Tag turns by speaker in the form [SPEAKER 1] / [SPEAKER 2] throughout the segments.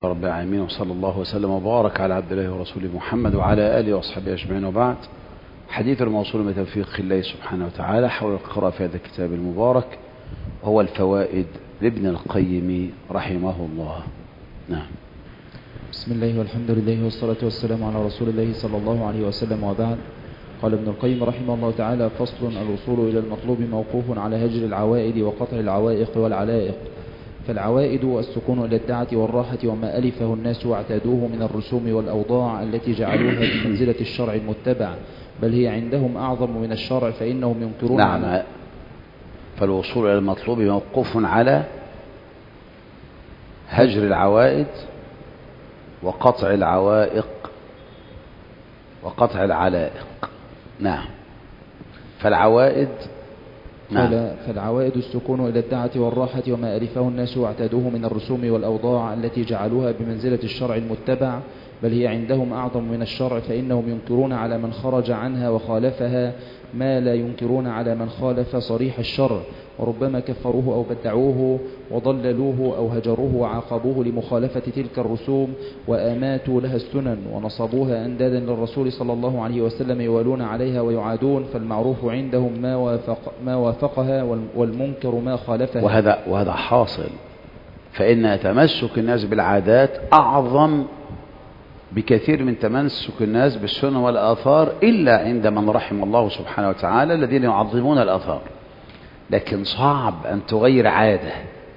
[SPEAKER 1] رب العالمين، وصلى الله وسلم وبارك على عبد الله ورسوله محمد وعلى آله وأصحابه أجمعين، وبعد. حديث الموصول بتوفيق الله سبحانه وتعالى حول القراءة في هذا الكتاب المبارك، وهو الفوائد لابن القيم رحمه الله. نعم.
[SPEAKER 2] بسم الله والحمد لله والصلاة والسلام على رسول الله صلى الله عليه وسلم، وبعد. قال ابن القيم رحمه الله تعالى: فصل: الوصول إلى المطلوب موقوف على هجر العوائد وقطع العوائق والعلائق. فالعوائد السكون إلى الدعة والراحة وما ألفه الناس واعتادوه من الرسوم والأوضاع التي جعلوها بمنزلة الشرع المتبع، بل هي عندهم أعظم من الشرع فإنهم ينكرون.
[SPEAKER 1] نعم. فالوصول إلى المطلوب موقوف على هجر العوائد وقطع العوائق وقطع العلائق. نعم. فالعوائد
[SPEAKER 2] فالعوائد السكون إلى الدعة والراحة وما ألفه الناس واعتادوه من الرسوم والأوضاع التي جعلوها بمنزلة الشرع المتبع، بل هي عندهم أعظم من الشرع فإنهم ينكرون على من خرج عنها وخالفها ما لا ينكرون على من خالف صريح الشرع، وربما كفروه أو بدعوه وضللوه أو هجروه وعاقبوه لمخالفة تلك الرسوم وآماتوا لها السنن ونصبوها أندادا للرسول صلى الله عليه وسلم يوالون عليها ويعادون. فالمعروف عندهم ما وافقها والمنكر ما خالفها.
[SPEAKER 1] وهذا حاصل، فإن تمسك الناس بالعادات أعظم بكثير من تمسك الناس بالسنن والآثار، إلا عند من رحم الله سبحانه وتعالى الذين يعظمون الآثار. لكن صعب أن تغير عادة،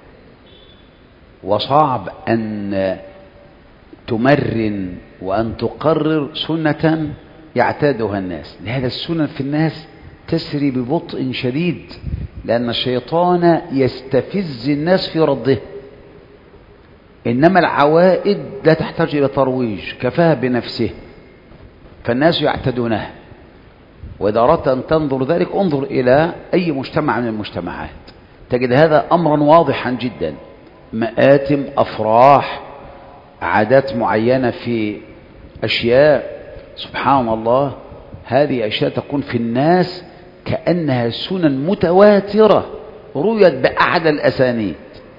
[SPEAKER 1] وصعب أن تمرن وأن تقرر سنة يعتادها الناس. لهذا السنن في الناس تسري ببطء شديد، لأن الشيطان يستفز الناس في رده. إنما العوائد لا تحتاج إلى ترويج، كفاها بنفسه، فالناس يعتدونها. وإذا أردت أن تنظر ذلك انظر إلى أي مجتمع من المجتمعات، تجد هذا أمرا واضحا جدا. مآتم، أفراح، عادات معينة في أشياء، سبحان الله، هذه أشياء تكون في الناس كأنها سنن متواترة رويت بأعلى الأسانيد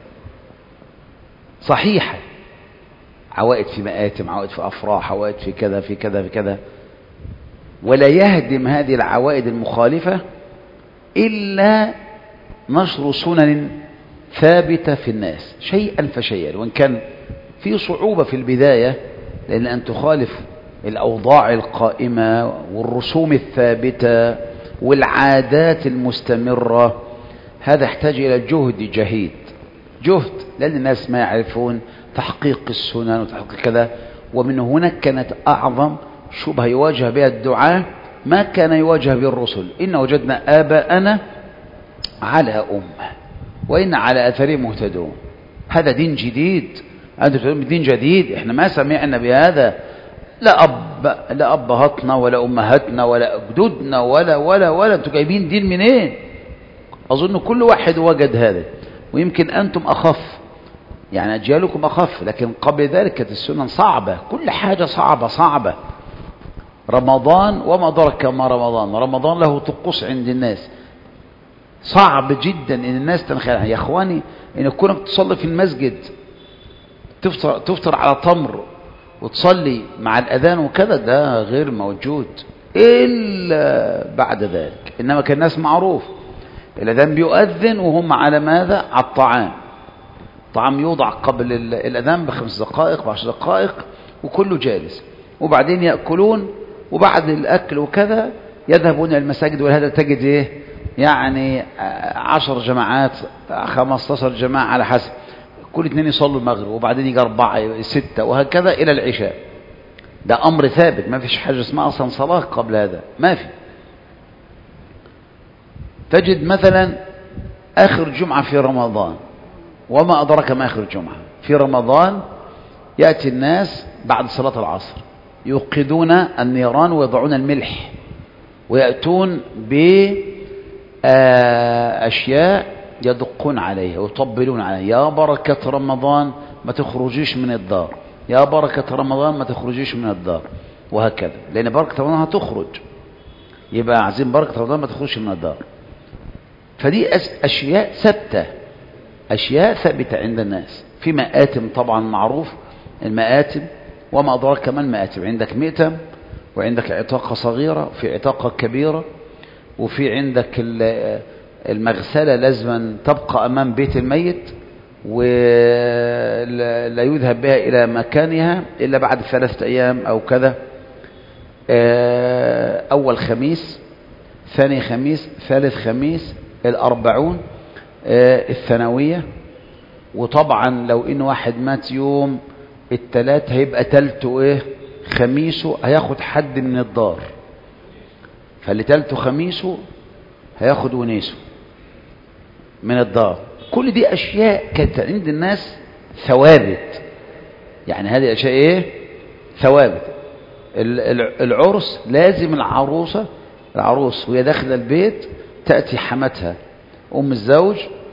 [SPEAKER 1] صحيحة. عوائد في مآتم، عوائد في أفراح، عوائد في كذا في كذا في كذا. ولا يهدم هذه العوائد المخالفة إلا نشر سنن ثابتة في الناس شيئا فشيئا، وإن كان في صعوبة في البداية، لأن أن تخالف الأوضاع القائمة والرسوم الثابتة والعادات المستمرة، هذا يحتاج إلى جهد، لأن الناس ما يعرفون تحقيق السنن وتحقيق كذا. ومن هنا كانت أعظم شبهة يواجه بها الدعاة ما كان يواجه به الرسل: إن وجدنا آباءنا على أمة وإن على أثرهم مهتدون. هذا دين جديد، دين جديد، إحنا ما سمعنا بهذا، لا أبهاتنا ولا أمهاتنا ولا أجدودنا ولا أنتوا جايبين دين منين؟ أظن كل واحد وجد هذا، ويمكن أنتم أخف، يعني أجيالكم أخف، لكن قبل ذلك كانت السنن صعبة، كل حاجة صعبة. رمضان وما أدرك ما رمضان له طقوس عند الناس، صعب جدا إن الناس تنخلع. يا إخواني، إن كونك تصلي في المسجد تفطر على تمر وتصلي مع الأذان وكذا، ده غير موجود إلا بعد ذلك. إنما كان الناس معروف الأذان بيؤذن وهم على ماذا؟ على الطعام يوضع قبل الأذان ب5 دقائق ب10 دقائق، وكله جالس، وبعدين يأكلون، وبعد الأكل وكذا يذهبون إلى المساجد. وهذا تجد إيه؟ يعني 10 جماعات 15 جماعة على حسب، كل 2 يصلوا المغرب، وبعدين يجي 4 6 وهكذا إلى العشاء. ده أمر ثابت، ما فيش حاجة اسمها أصلا صلاة قبل هذا، ما في. تجد مثلا آخر جمعة في رمضان، وما أدرك ما آخر جمعة في رمضان، يأتي الناس بعد صلاة العصر يوقدون النيران ويضعون الملح، ويأتون بأشياء يدقون عليها ويطبلون عليها: يا بركة رمضان ما تخرجيش من الدار، يا بركة رمضان ما تخرجيش من الدار، وهكذا. لأن بركة رمضان هتخرج، يبقى عايزين بركة رمضان ما تخرجش من الدار. فدي أشياء ثابتة عند الناس. في مآتم طبعا معروف المآتم، وما أدراك كمان المآتم. عندك مئتم، وعندك عتاقة صغيرة، وفي عتاقة كبيرة، وفي عندك المغسلة لازما تبقى أمام بيت الميت ولا يذهب بها إلى مكانها إلا بعد 3 أيام أو كذا. أول خميس، ثاني خميس، ثالث خميس، 40 الثانوية. وطبعا لو إن واحد مات يوم الثلاث هيبقى تالته خميسه هياخد حد من الدار، فاللي تالته خميسه هياخد ونيسه من الدار. كل دي أشياء كانت عند الناس ثوابت، يعني هذه أشياء ثوابت. العرس لازم العروس وهي داخله البيت تأتي حماتها أم الزوج،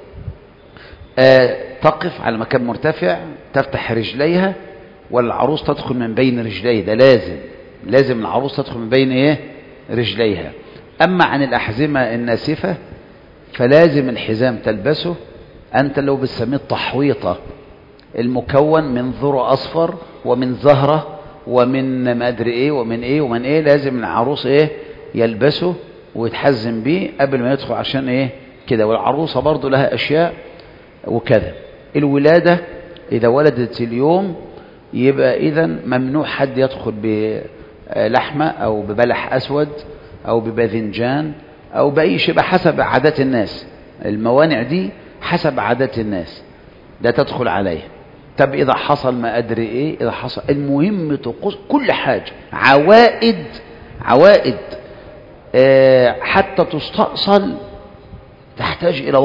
[SPEAKER 1] تقف على مكان مرتفع، تفتح رجليها، والعروس تدخل من بين رجليها. ده لازم العروس تدخل من بين رجليها. أما عن الأحزمة الناسفة فلازم الحزام تلبسه. أنت لو بتسميه التحويطة، المكون من ذرة أصفر ومن زهرة ومن ما أدري ومن إيه، لازم العروس يلبسه ويتحزم بيه قبل ما يدخل، عشان كده. والعروسة برضو لها أشياء وكذا. الولادة إذا ولدت اليوم يبقى إذن ممنوع حد يدخل بلحمة أو ببلح أسود أو بباذنجان أو بأي شيء، حسب عادات الناس. الموانع دي حسب عادات الناس ده تدخل عليه. طب إذا حصل ما أدري إذا حصل، المهم تقص كل حاجة. عوائد حتى تستأصل تحتاج إلى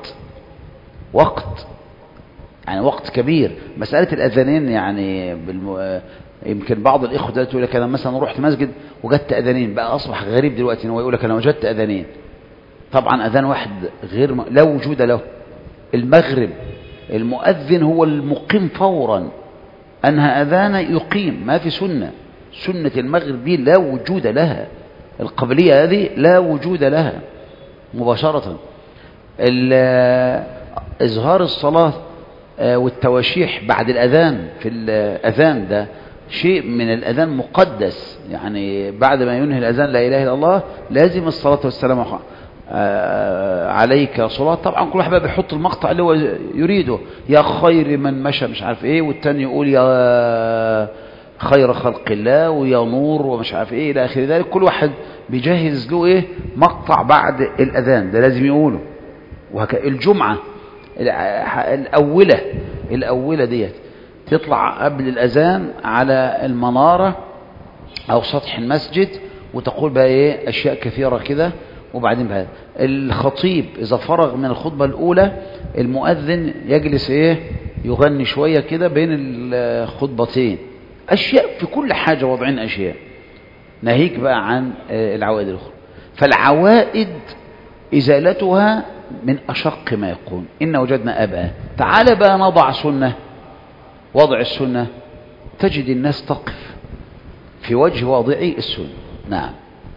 [SPEAKER 1] وقت يعني وقت كبير. مسألة الأذانين يعني يمكن بعض الإخوة دلوقتي يقول لك أنا مثلا رحت مسجد وجدت أذانين، بقى أصبح غريب دلوقتي إنه يقول لك أنا وجدت أذانين. طبعا أذان واحد لا وجود له. المغرب المؤذن هو المقيم فورا، أنهى أذان يقيم، ما في سنة المغرب دي لا وجود لها. القبلية هذه لا وجود لها مباشرة. إظهار الصلاة والتواشيح بعد الأذان، في الأذان ده شيء من الأذان مقدس، يعني بعد ما ينهي الأذان لا إله إلا الله لازم الصلاة والسلام عليك صلاة. طبعا كل واحد بقى بيحط المقطع اللي هو يريده، يا خير من مشى مش عارف والتاني يقول يا خير خلق الله ويا نور ومش عارف إلى آخر ذلك. كل واحد بيجهز له مقطع بعد الأذان ده لازم يقوله. وهكذا الجمعة الأولى ديت تطلع قبل الأذان على المنارة أو سطح المسجد وتقول بقى أشياء كثيرة كده. وبعدين بقى الخطيب إذا فرغ من الخطبة الأولى المؤذن يجلس يغني شوية كده بين الخطبتين. أشياء في كل حاجة وضعين أشياء، ناهيك بقى عن العوائد الأخرى. فالعوائد إزالتها من أشق ما يكون. إن وجدنا أبا، تعال بقى نضع سنة. وضع السنة تجد الناس تقف في وجه واضعي السنة. نعم.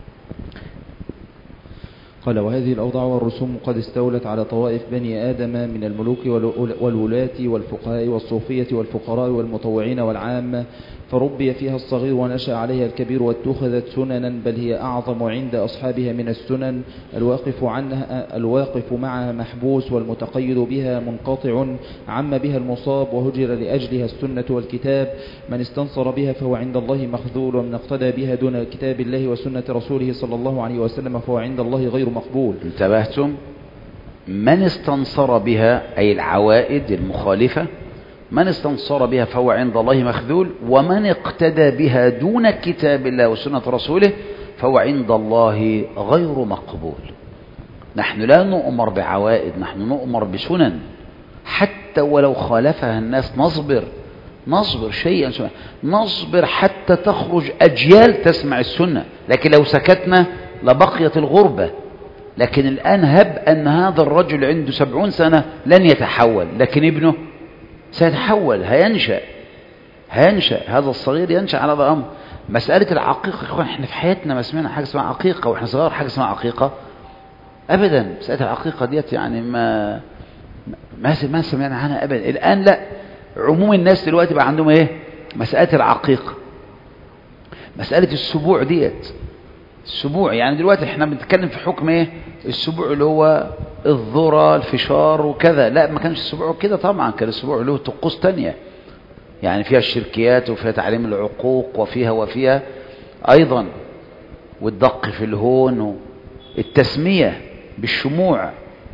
[SPEAKER 2] قال وهذه الأوضاع والرسوم قد استولت على طوائف بني آدم من الملوك والولاة والفقهاء والصوفية والفقراء والمطوعين والعامة، فربي فيها الصغير ونشأ عليها الكبير، واتخذت سننا بل هي أعظم عند أصحابها من السنن. الواقف معها محبوس، والمتقيد بها منقطع. عم بها المصاب وهجر لأجلها السنة والكتاب. من استنصر بها فهو عند الله مخذول، ومن اقتدى بها دون كتاب الله وسنة رسوله صلى الله عليه وسلم فهو عند الله غير مقبول.
[SPEAKER 1] انتبهتم؟ من استنصر بها أي العوائد المخالفة، من استنصر بها فهو عند الله مخذول، ومن اقتدى بها دون كتاب الله وسنة رسوله فهو عند الله غير مقبول. نحن لا نؤمر بعوائد، نحن نؤمر بسنن، حتى ولو خالفها الناس نصبر شيئا، نصبر حتى تخرج أجيال تسمع السنة. لكن لو سكتنا لبقيت الغربة. لكن الآن هب أن هذا الرجل عنده 70 سنة لن يتحول، لكن ابنه سيتحول، هينشأ هذا الصغير ينشأ على هذا الأمر. مسألة العقيقة إخوان، احنا في حياتنا ما سمعنا حاجة اسمها عقيقة واحنا صغار، حاجة اسمها عقيقة أبدا. مسألة العقيقة ديت يعني ما سمعنا عنها أبدا. الآن لا، عموم الناس دلوقتي بقى عندهم مسألة العقيقة، مسألة السبوع ديت. السبوع يعني دلوقتي احنا بنتكلم في حكم ايه؟ السبوع اللي هو الذرة الفشار وكذا. لا، ما كانش السبوع كده طبعا، كان السبوع له طقوس تانية، يعني فيها الشركيات وفيها تعليم العقوق وفيها ايضا والدق في الهون والتسمية بالشموع.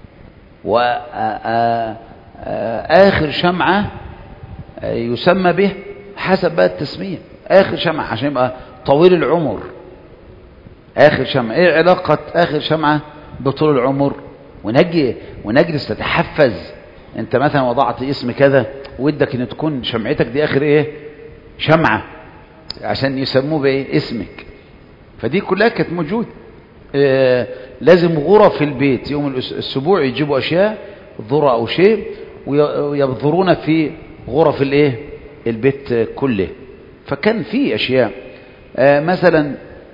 [SPEAKER 1] وآخر شمعة يسمى به حسب بقى التسمية، آخر شمعة عشان يبقى طويل العمر. آخر شمعة، إيه علاقة آخر شمعة بطول العمر؟ ونجلس تتحفز. أنت مثلا وضعت اسم كذا ودك إن تكون شمعتك دي آخر إيه؟ شمعة، عشان يسموه بإيه؟ اسمك. فدي كلها كانت موجود. لازم غرف في البيت يوم السبوع يجيبوا أشياء ذرة أو شيء ويبذرون في غرف الإيه؟ البيت كله. فكان في أشياء مثلا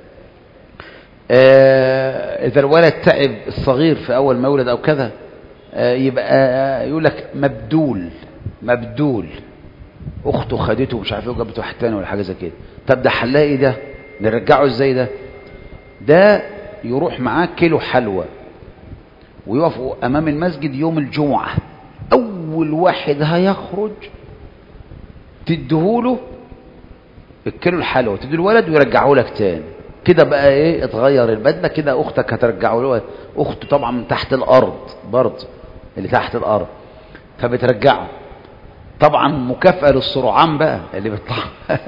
[SPEAKER 1] إذا الولد تعب الصغير في أول مولد أو كذا يبقى يقول لك مبدول أخته خدته مش عارف ايه وجابته واحد تاني ولا حاجة زي كده. طب ده حلاه ايه ده؟ نرجعه ازاي ده يروح معاه كيلو حلوى ويقف أمام المسجد يوم الجمعة، أول واحد هيخرج تديهوله الكيلو الحلوى، تدي الولد ويرجعه لك تاني. كده بقى ايه؟ اتغير البدله كده. اختك هترجعه له، اخته طبعا من تحت الارض برضه، اللي تحت الارض، فبترجعه. طبعا مكافأة للسرعان بقى اللي بيطلع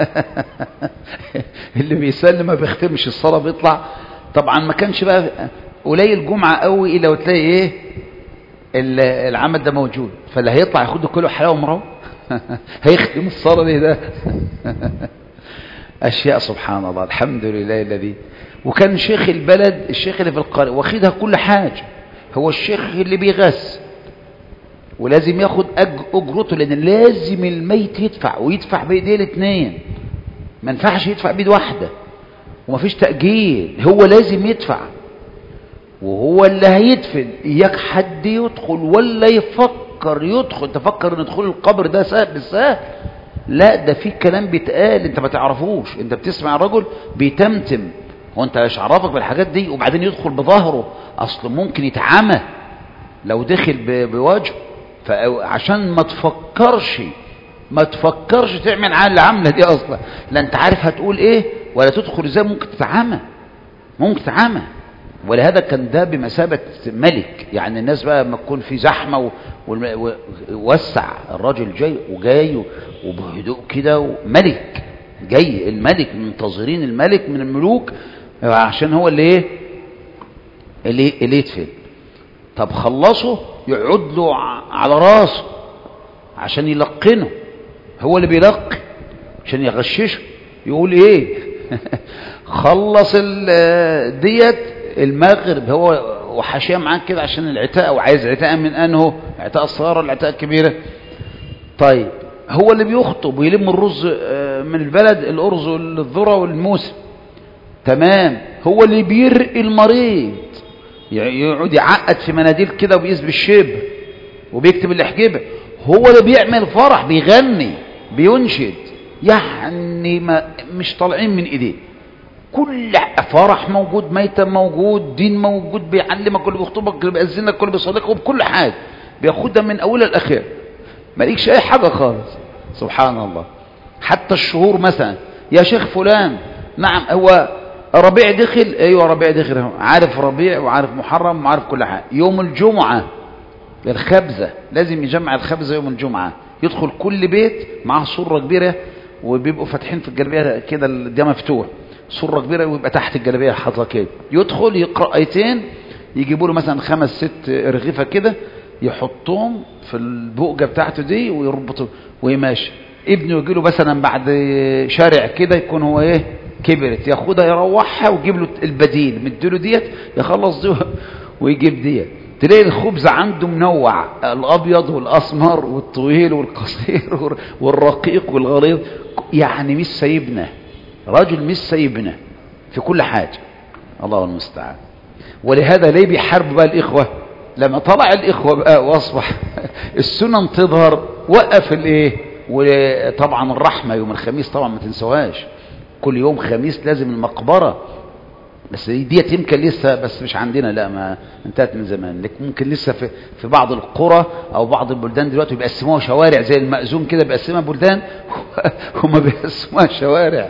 [SPEAKER 1] اللي بيسلم ما بيختمش الصلاه بيطلع. طبعا ما كانش بقى قليل جمعه قوي الا وتلاقي ايه العمل ده موجود. فاللي هيطلع ياخد له كيلو حلاوه ومروه هيختم الصلاه ليه ده؟ أشياء سبحان الله. الحمد لله الذي. وكان شيخ البلد، الشيخ اللي في القرية واخدها كل حاجة، هو الشيخ اللي بيغس ولازم ياخد أجرته، لأن لازم الميت يدفع، ويدفع بإيديه الاثنين، ما ينفعش يدفع بإيد واحدة ومفيش تأجيل، هو لازم يدفع وهو اللي هيدفن. إياك حد يدخل ولا يفكر يدخل، تفكر ان دخول القبر ده سهل بالسهل، لا ده في كلام بيتقال انت ما تعرفوش، انت بتسمع الرجل بيتمتم، هو انت مش عرفك بالحاجات دي؟ وبعدين يدخل بظهره، اصل ممكن يتعمى لو دخل بوجهه. فعشان ما تفكرش تعمل العملة دي اصلا، لا انت عارف هتقول ايه ولا تدخل ازاي، ممكن تتعمى. ولهذا كان ده بمثابة ملك، يعني الناس بقى لما تكون في زحمة ووسع الراجل جاي وبهدوء كده، ملك جاي، الملك منتظرين الملك من الملوك عشان هو اللي يدفن. طب خلصه يقعد له على راسه عشان يلقنه، هو اللي بيلقي عشان يغششه، يقول ايه خلص ديت المغرب، هو وحاشيه معاك كده عشان العتاء، وعايز عتاء من انه عتاء الصغيره العتاء الكبيره. طيب هو اللي بيخطب ويلم الرز من البلد، الارز والذره والموسم، تمام. هو اللي بيرقي المريض، يقعد يعقد في مناديل كده وبيقيس بالشبر وبيكتب الاحجبه. هو اللي بيعمل فرح، بيغني بينشد، يعني مش طالعين من ايديه. كل فرح موجود، ميتم موجود، دين موجود، بيعلمك، كله بيخطبك، كله بيأذنك، كله بيصليك، وبكل حاجه بياخدها من اولها لاخرها، مالكش اي حاجه خالص. سبحان الله. حتى الشهور مثلا، يا شيخ فلان، نعم هو ربيع دخل، ايوه ربيع دخل، عارف ربيع وعارف محرم وعارف كل حاجه. يوم الجمعه الخبزه لازم يجمع الخبزه يوم الجمعه، يدخل كل بيت معاه سره كبيره، وبيبقوا فاتحين في الجلبيه كده، ده مفتوح، سره كبيره ويبقى تحت الجلبيه حاطه كده، يدخل يقرا ايتين، يجيبوا له مثلا 5 6 رغيفه كده، يحطهم في البؤجه بتاعته دي ويربطوا ويماشي. ابنه يجي له مثلا بعد شارع كده، يكون هو ايه كبرت، ياخدها يروحها ويجيب له البديل، مديله ديت يخلص دي ويجيب ديت. تلاقي الخبز عنده منوع، الابيض والاسمر والطويل والقصير والرقيق والغليظ، يعني مش سايبنا، راجل مش سايبنا في كل حاجه، الله المستعان. ولهذا ليه بيحاربوا بقى الاخوه؟ لما طلع الاخوه بقى واصبح السنن تظهر، وقف الايه وطبعا الرحمة يوم الخميس طبعا ما تنسوهاش، كل يوم خميس لازم المقبرة، بس ديت يمكن لسه، بس مش عندنا، لا ما انتهت من زمان، لكن ممكن لسه في بعض القرى او بعض البلدان دلوقتي بيقسموها شوارع زي المأذون كده، بيقسمها بلدان هم بيقسموها شوارع.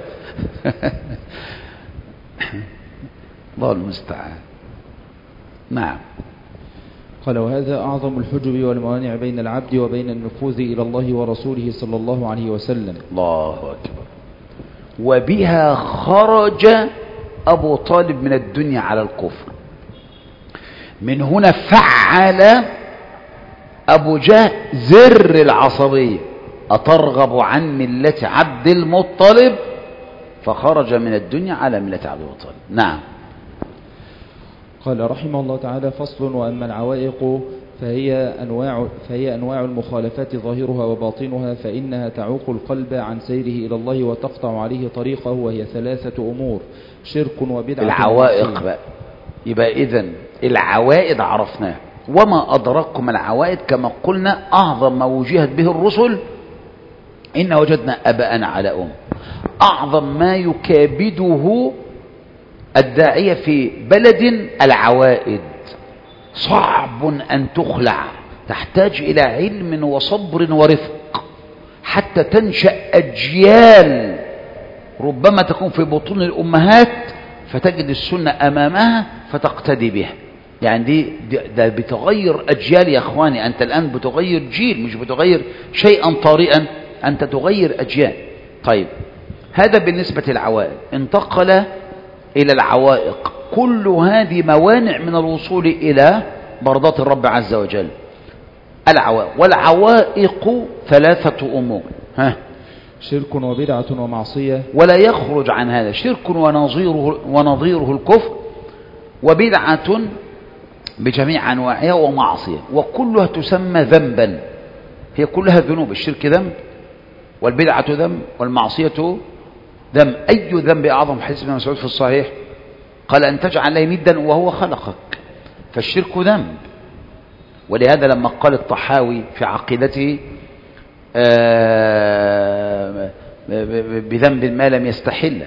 [SPEAKER 1] الله المستعان. نعم.
[SPEAKER 2] قال: وهذا أعظم الحجب والموانع بين العبد وبين النفوذ إلى الله ورسوله صلى الله عليه وسلم.
[SPEAKER 1] الله أكبر. وبها خرج أبو طالب من الدنيا على الكفر. من هنا فعل أبو جهل زر العصبية: أترغب عن ملة عبد المطلب؟ فخرج من الدنيا على ملة عبد المطلب. نعم.
[SPEAKER 2] قال رحمه الله تعالى: فصل: وأما العوائق فهي أنواع المخالفات ظاهرها وباطنها، فإنها تعوق القلب عن سيره إلى الله وتقطع عليه طريقه، وهي 3 أمور: شرك وبدعة.
[SPEAKER 1] العوائق بقى، يبقى إذن العوائد عرفناه، وما أدرككم العوائد كما قلنا أعظم ما وجهت به الرسل إن وجدنا أباءنا على أعظم ما يكابده الداعية في بلد العوائد، صعب أن تخلع، تحتاج إلى علم وصبر ورفق حتى تنشأ أجيال ربما تكون في بطون الأمهات فتجد السنة أمامها فتقتدي بها. يعني ده بتغير أجيال يا أخواني، أنت الآن بتغير جيل، مش بتغير شيئا طارئا، أنت تغير أجيال. طيب، هذا بالنسبة للعوائد. انتقل إلى العوائق. كل هذه موانع من الوصول إلى مرضات الرب عز وجل. العوائق، والعوائق 3 أمور:
[SPEAKER 2] شرك وبدعة ومعصية.
[SPEAKER 1] ولا يخرج عن هذا شرك ونظيره الكفر، وبدعة بجميع أنواعها، ومعصية، وكلها تسمى ذنبا، هي كلها ذنوب. الشرك ذنب، والبدعة ذنب، والمعصية ذنب. أي ذنب أعظم؟ حديث ابن مسعود في الصحيح قال: أن تجعل لي ندا وهو خلقك. فالشرك ذنب. ولهذا لما قال الطحاوي في عقيدته بذنب ما لم يستحله،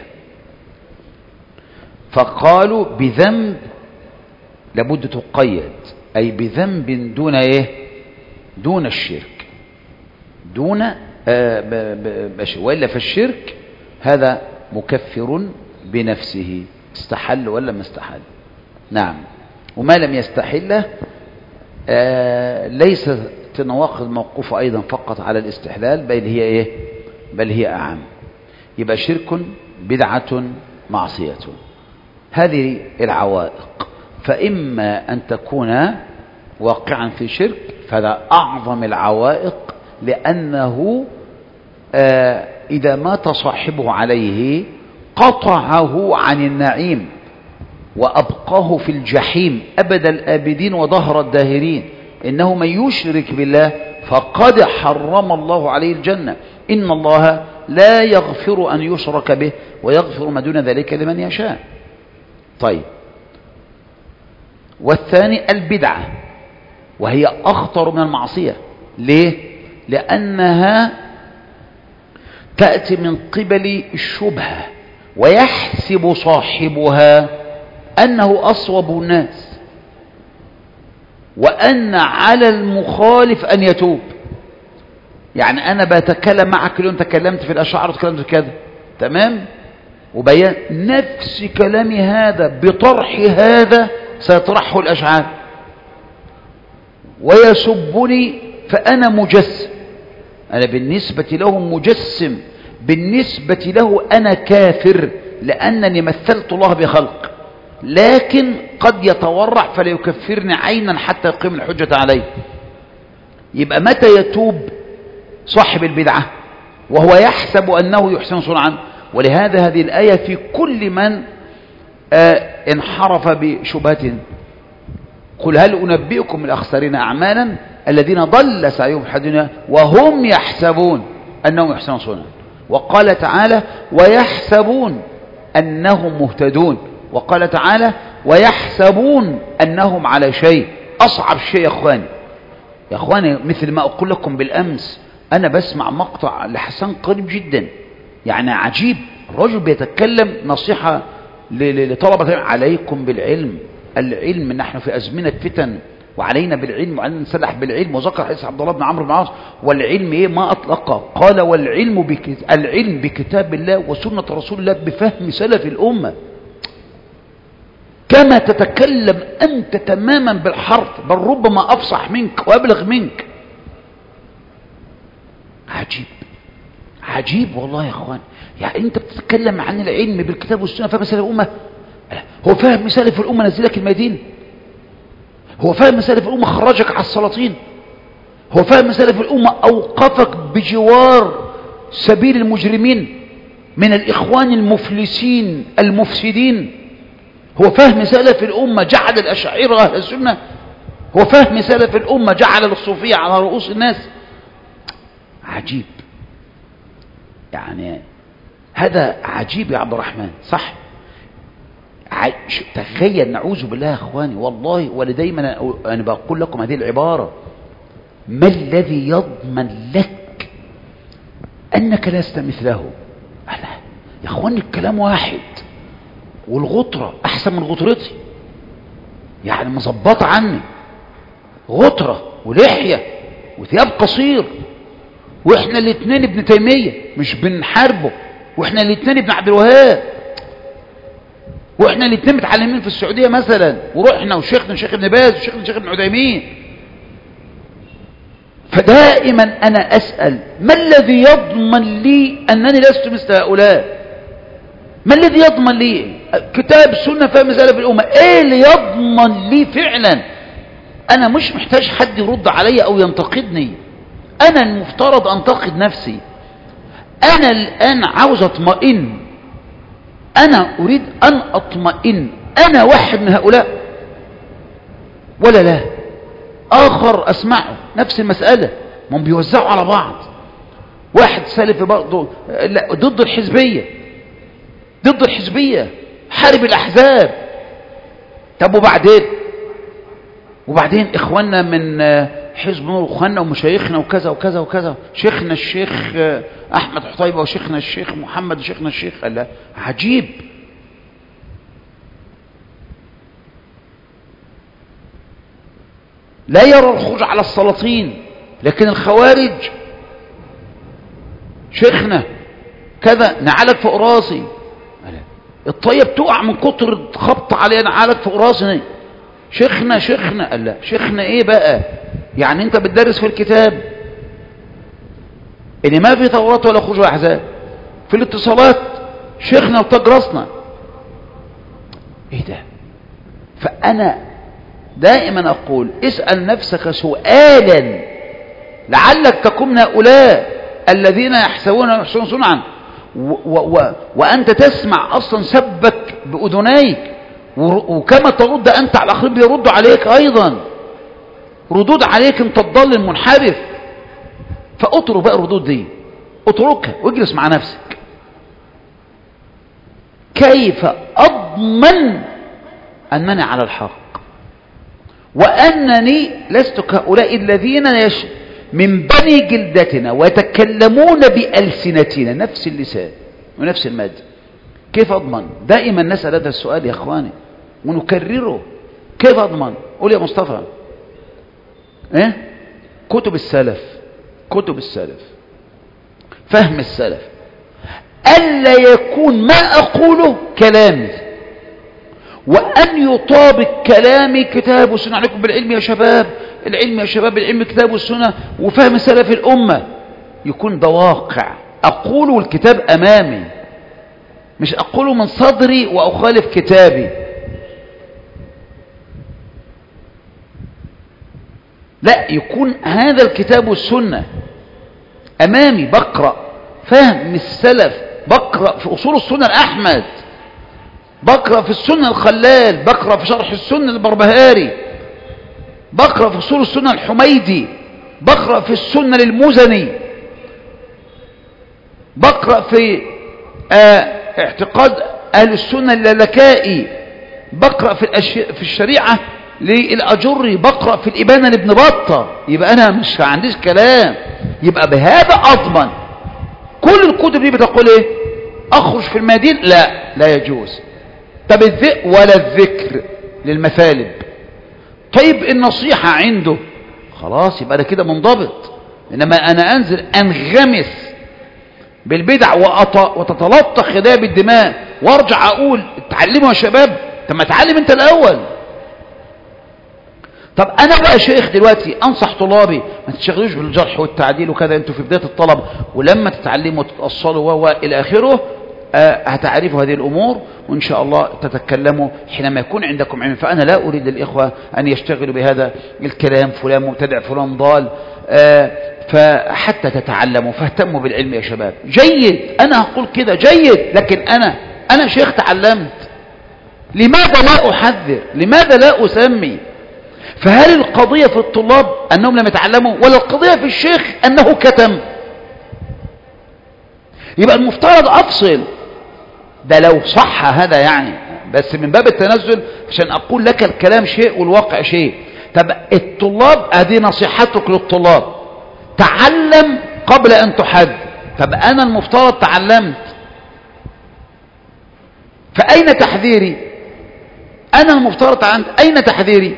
[SPEAKER 1] فقالوا بذنب لابد تقيد، أي بذنب دون إيه؟ دون الشرك، دون وإلا فالشرك هذا مكفر بنفسه، استحل ولا ما استحل. نعم. وما لم يستحله ليس النواقض موقوفة أيضا فقط على الاستحلال، بل هي إيه؟ بل هي أعم. يبقى شرك، بدعة، معصية. هذه العوائق، فإما أن تكون واقعا في شرك، فهذا أعظم العوائق، لأنه إذا مات صاحبه عليه قطعه عن النعيم وأبقاه في الجحيم أبد الآبدين وظهر الداهرين. إنه من يشرك بالله فقد حرم الله عليه الجنة. إن الله لا يغفر أن يشرك به ويغفر ما دون ذلك لمن يشاء. طيب، والثاني البدعة، وهي أخطر من المعصية. ليه؟ لأنها تأتي من قبل الشبهة، ويحسب صاحبها أنه أصوب الناس، وأن على المخالف أن يتوب. يعني أنا بتكلم معك اليوم، تكلمت في الأشعار وتكلمت في كذا، تمام، وبيان نفس كلامي هذا بطرح هذا سيطرحه الأشعار، ويسبني فأنا مجسم. أنا بالنسبة له مجسم، بالنسبة له أنا كافر، لأنني مثلت الله بخلق، لكن قد يتورع فلا يكفرني عينا حتى يقيم الحجة عليه. يبقى متى يتوب صاحب البدعة؟ وهو يحسب أنه يحسن صنعا. ولهذا هذه الآية في كل من انحرف بشبهة: قل هل أنبئكم الأخسرين أعمالا الذين ضل سعيهم في الدنيا وهم يحسبون أنهم يحسنون صنعا. وقال تعالى: ويحسبون أنهم مهتدون. وقال تعالى: ويحسبون أنهم على شيء. أصعب شيء يا أخواني، يا أخواني، مثل ما أقول لكم بالأمس، أنا بسمع مقطع لحسن قريب جدا، يعني عجيب، الرجل بيتكلم نصيحة لطلبة عليكم بالعلم، العلم نحن في أزمنة فتن وعلينا بالعلم وعلينا نسلح بالعلم، وذكر حديث عبد الله بن عمرو بن العاص والعلم ايه ما أطلق، قال والعلم العلم بكتاب الله وسنة رسول الله بفهم سلف الأمة. كما تتكلم أنت تماما بالحرف، بل ربما أفصح منك وأبلغ منك. عجيب عجيب والله يا اخوان. يعني انت بتتكلم عن العلم بالكتاب والسنه، فاهم سلف الامه؟ هو فاهم سلف الامه نزلك الميادين؟ هو فاهم سلف الامه خرجك على السلاطين؟ هو فاهم سلف الامه اوقفك بجوار سبيل المجرمين من الاخوان المفلسين المفسدين؟ هو فهم سلف الامه جعل الاشاعره اهل السنه؟ هو فهم سلف الامه جعل الصوفيه على رؤوس الناس؟ عجيب. يعني هذا عجيب يا عبد الرحمن، صح؟ تخيل، نعوذ بالله يا اخواني والله، ولدايما انا بقول لكم هذه العبارة: ما الذي يضمن لك انك لست مثله؟ يا اخواني الكلام واحد، والغطرة احسن من غطرتي، يعني مظبطة عني، غطرة ولحية وثياب قصير، واحنا الاثنين ابن تيمية مش بنحاربه، واحنا الاثنين ابن عبد الوهاب، واحنا الاثنين متعلمين في السعودية مثلا، ورحنا وشيخنا شيخ ابن باز وشيخنا شيخ ابن عثيمين. فدائما انا اسأل: ما الذي يضمن لي انني لست مثل هؤلاء؟ ما الذي يضمن لي؟ كتاب سنة فهم سلف الامة، ايه اللي يضمن لي فعلا؟ انا مش محتاج حد يرد علي او ينتقدني، انا المفترض انتقد نفسي. انا الان عاوز اطمئن، انا اريد ان اطمئن، انا واحد من هؤلاء ولا لا؟ اخر اسمعه نفس المسألة، ما هم بيوزعوا على بعض. واحد سلفي برضه ضد الحزبية، ضد الحزبية، حارب الاحزاب. طب وبعدين اخواننا من حزب نور واخواننا ومشايخنا وكذا وكذا وكذا، شيخنا الشيخ احمد حطيبة وشيخنا الشيخ محمد وشيخنا الشيخ، قال عجيب. لا يرى الخروج على السلاطين، لكن الخوارج شيخنا كذا نعالك فوق راسي، الطيب تقع من كتر خبط عليها، نعالك فوق راسي. شيخنا قال لا، شيخنا ايه بقى؟ يعني انت بتدرس في الكتاب ان ما في ثورات ولا خروج ولا احزاب، في الاتصالات شيخنا وتاج راسنا، ايه ده؟ فانا دائما اقول: اسأل نفسك سؤالا لعلك تكون من هؤلاء الذين يحسبون ويحسنون صنعا، وانت تسمع اصلا سبك باذنيك، وكما ترد انت على الاخرين بيردوا عليك ايضا ردود عليك، انت الضال المنحرف. فاترك بقى الردود دي، اتركها واجلس مع نفسك. كيف اضمن انني على الحق وانني لست كهؤلاء الذين من بني جلدتنا ويتكلمون بألسنتنا، نفس اللسان ونفس المادة؟ كيف اضمن؟ دائما نسأل هذا السؤال يا اخواني ونكرره. كيف اضمن؟ قول يا مصطفى. ايه؟ كتب السلف، كتب السلف، فهم السلف، ألا يكون ما أقوله كلامي، وأن يطابق كلامي كتاب والسنة. عليكم بالعلم يا شباب، العلم يا شباب، العلم كتاب والسنة وفهم سلف الأمة. يكون ده واقع أقوله والكتاب أمامي، مش أقوله من صدري وأخالف كتابي. لا، يكون هذا الكتاب والسنة أمامي، بقرأ فهم السلف، بقرأ في أصول السنة الأحمد، بقرأ في السنة الخلال، بقرأ في شرح السنة البربهاري، بقرأ في أصول السنة الحميدي، بقرأ في السنة للمزني، بقرأ في اعتقاد أهل السنة اللالكائي، بقرأ في الشريعة للأجري بقرأ في الإبانة لابن بطة، يبقى أنا مش عنديش كلام. يبقى بهذا أضمن كل الكتب دي بتقول إيه؟ أخرج في الميادين؟ لا يجوز. طب ولا الذكر للمثالب. طيب النصيحة عنده خلاص يبقى أنا كده منضبط. إنما أنا أنزل أنغمس بالبدع وتتلطخ خدايا بالدماء وارجع أقول اتعلموا يا شباب. طب ما اتعلم أنت الأول. طب أنا بقى شيخ دلوقتي أنصح طلابي ما تشغلوش بالجرح والتعديل وكذا، أنتوا في بداية الطلب، ولما تتعلموا وتتأصلوا وإلى آخره هتعرفوا هذه الأمور وإن شاء الله تتكلموا حينما يكون عندكم علم. فأنا لا أريد للإخوة أن يشتغلوا بهذا الكلام، فلان مبتدع فلان ضال، فحتى تتعلموا فاهتموا بالعلم يا شباب. جيد، أنا أقول كده جيد، لكن أنا شيخ تعلمت، لماذا لا أحذر؟ لماذا لا أسمي؟ فهل القضية في الطلاب أنهم لم يتعلموا، ولا القضية في الشيخ أنه كتم؟ يبقى المفترض أفصل. ده لو صح هذا يعني، بس من باب التنزل عشان أقول لك الكلام شيء والواقع شيء. طب الطلاب، هذه نصيحتك للطلاب، تعلم قبل أن تحد. طب أنا المفترض تعلمت، فأين تحذيري؟ أنا المفترض تعلمت، أين تحذيري؟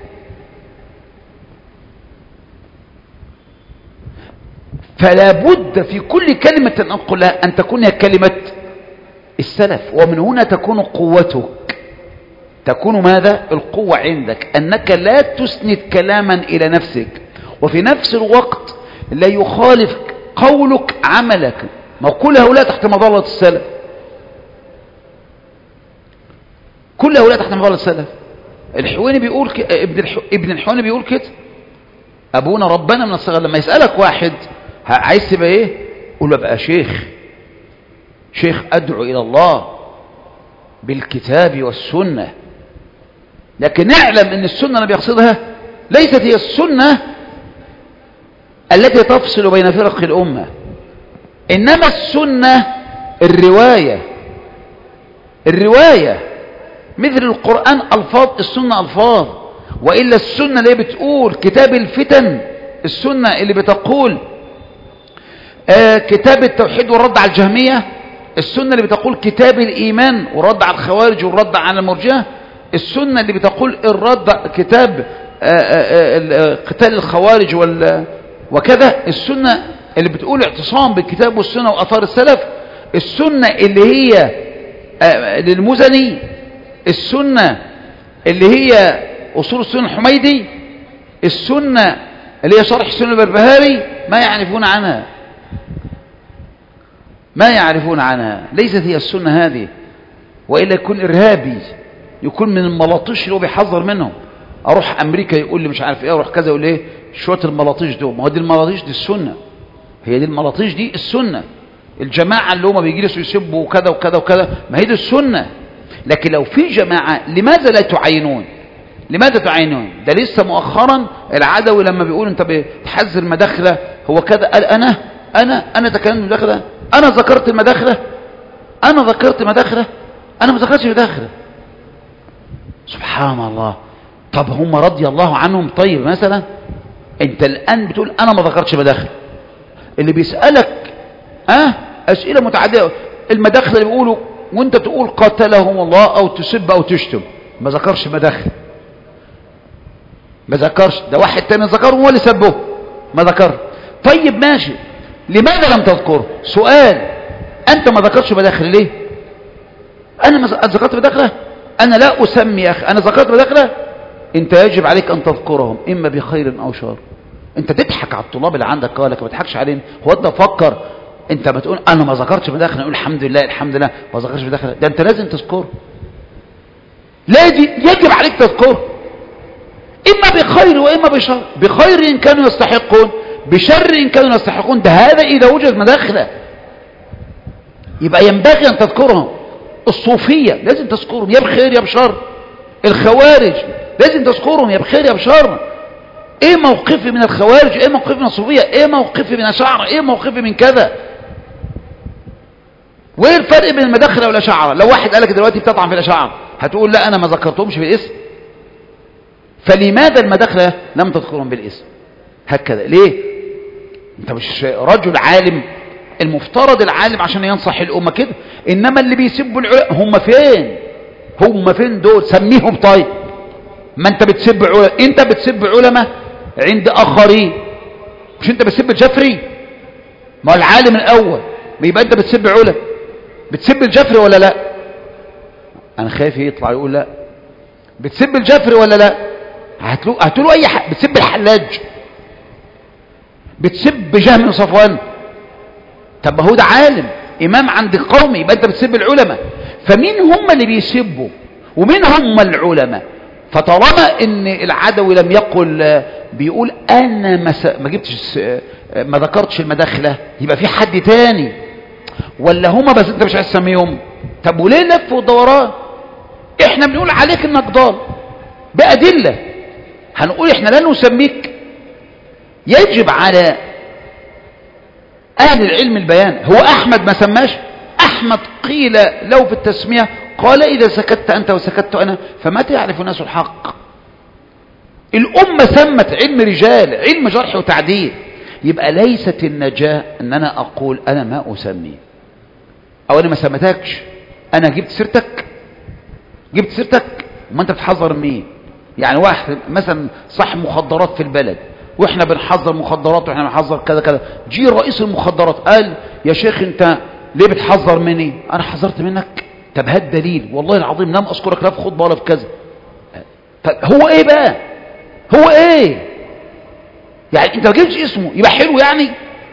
[SPEAKER 1] فلا بد في كل كلمة أنقلها أن تكون هي كلمة السلف، ومن هنا تكون قوتك. تكون ماذا؟ القوة عندك أنك لا تسند كلاما إلى نفسك، وفي نفس الوقت لا يخالف قولك عملك. ما كل هؤلاء تحت مظلة السلف، كل هؤلاء تحت مظلة السلف. الحويني بيقول ابن الحويني بيقول كده، أبونا ربنا من الصغر. لما يسألك واحد عايز تبقى ايه؟ قول له ابقى شيخ ادعو الى الله بالكتاب والسنة. لكن نعلم ان السنة اللي بيقصدها ليست هي السنة التي تفصل بين فرق الامة، انما السنة الرواية مثل القرآن الفاظ، السنة الفاظ. وإلا السنة اللي بتقول كتاب الفتن، السنة اللي بتقول كتاب التوحيد والرد على الجهمية، السنة اللي بتقول كتاب الإيمان والرد على الخوارج والرد على المرجئة، السنة اللي بتقول كتاب قتال الخوارج وكذا، السنة اللي بتقول اعتصام بالكتاب والسنة وأثار السلف، السنة اللي هي للمزني، السنة اللي هي أصول السنة الحميدي، السنة اللي هي شرح السنة البربهاري. ما يعرفون عنها، ليست هي السنة هذه. وإلا يكون إرهابي، يكون من الملاطيش اللي هو بيحذر منهم. أروح أمريكا يقول لي مش عارف إيه، أروح كذا يقول إيه، شوية الملاطيش دول. ما هو دي الملاطيش دي السنة، هي دي الملاطيش دي السنة. الجماعة اللي هم بيجلسوا يسبوا وكذا وكذا وكذا، ما هي دي السنة. لكن لو في جماعة، لماذا لا تعينون؟ لماذا تعينون؟ ده لسه مؤخرا العدوي لما بيقول انت بتحذر مداخله هو كذا، قال انا تكلمت مداخله، انا ذكرت المداخله، انا ما ذكرتش مداخله. سبحان الله. طب هم رضي الله عنهم. طيب مثلا انت الان بتقول انا ما ذكرتش مداخله، اللي بيسالك اسئله متعدده، المداخله اللي بيقولوا وانت تقول قاتلهم الله او تسب او تشتم، ما ذكرش مداخله، ما ذكرش. ده واحد تاني ذكره هو اللي سبه، ما ذكر. طيب ماشي، لماذا لم تذكره؟ سؤال، انت ما ذكرتش مداخل ليه؟ انا ما ذكرت مداخله، انا لا اسمي يا اخي، انا ذكرت مداخله. انت يجب عليك ان تذكرهم اما بخير او شر. انت تضحك على الطلاب اللي عندك، قالك ما تضحكش علينا. هو انت فكر انت بتقول انا ما ذكرتش مداخله، نقول الحمد لله ما ذكرتش مداخله. ده انت لازم تذكره، يجب عليك تذكره، إما بخير وإما بشر. بخير إن كانوا يستحقون، بشر إن كانوا يستحقون. ده هذا إذا وجد مداخلة، يبقى ينبغي أن تذكرهم. الصوفية لازم تذكرهم، يا بخير يا بشر. الخوارج لازم تذكرهم، يا بخير يا بشر. إيه موقفي من الخوارج؟ إيه موقفي من الصوفية؟ إيه موقفي من الأشاعرة؟ إيه موقفي من كذا؟ وإيه الفرق بين المداخلة والأشاعرة؟ لو واحد قالك دلوقتي بتطعن في الأشاعرة، هتقول لا أنا ما ذكرتهمش بالاسم. فلماذا المداخلة لم تذكرهم بالاسم هكذا؟ ليه؟ انت مش رجل عالم، المفترض العالم عشان ينصح الأمة كده. إنما اللي بيسبوا العلماء هم فين؟ هم فين دول؟ سميهم. طيب ما انت بتسب علماء، انت بتسب علماء عند آخرين، مش انت بتسب الجفري؟ ما هو العالم الأول، ما يبقى انت بتسب علماء، بتسب الجفري ولا لا؟ انا خايف يطلع يقول لا. بتسب الجفري ولا لا؟ هتقولوا اي حاجه. بتسب الحلاج، بتسب جهم بن صفوان. طب ما هو ده عالم امام عند قومي، يبقى انت بتسب العلماء. فمين هم اللي بيسبوا ومين هم العلماء؟ فطالما ان العدوي لم يقل، بيقول انا ما جبتش، ما ذكرتش المداخله، يبقى في حد تاني ولا هما بس انت مش عايز تسميهم؟ طب وليه لف ودوران؟ احنا بنقول عليك انك ضال بأدلة، هنقول احنا لا نسميك. يجب على اهل العلم البيان. هو احمد ما سماش؟ احمد قيل له في التسمية قال اذا سكت انت وسكت انا فمتى يعرف الناس الحق. الامة سمت علم رجال، علم جرح وتعديل. يبقى ليست النجاة ان انا اقول انا ما اسمي او انا ما سمتكش. انا جبت سيرتك، وما انت بتحذر مين؟ يعني واحد مثلا صاحب مخدرات في البلد، واحنا بنحذر مخدرات واحنا بنحذر كذا كذا، جي رئيس المخدرات قال يا شيخ انت ليه بتحذر مني؟ انا حذرت منك. طب هات دليل. والله العظيم لم اذكرك لا في خطبه ولا في كذا. طب هو ايه بقى؟ هو ايه يعني؟ انت ما جبتش اسمه يبقى حلو يعني؟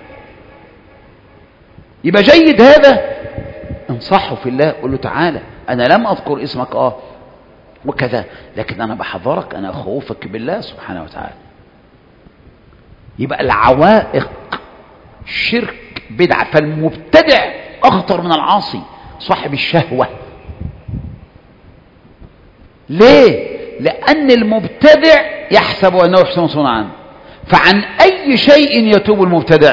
[SPEAKER 1] يبقى جيد هذا؟ انصحه في الله، قل له تعالى انا لم اذكر اسمك وكذا، لكن انا بحذرك، انا اخوفك بالله سبحانه وتعالى. يبقى العوائق شرك بدعة. فالمبتدع اخطر من العاصي صاحب الشهوة. ليه؟ لان المبتدع يحسب انه يحسن صنعا، فعن اي شيء يتوب المبتدع؟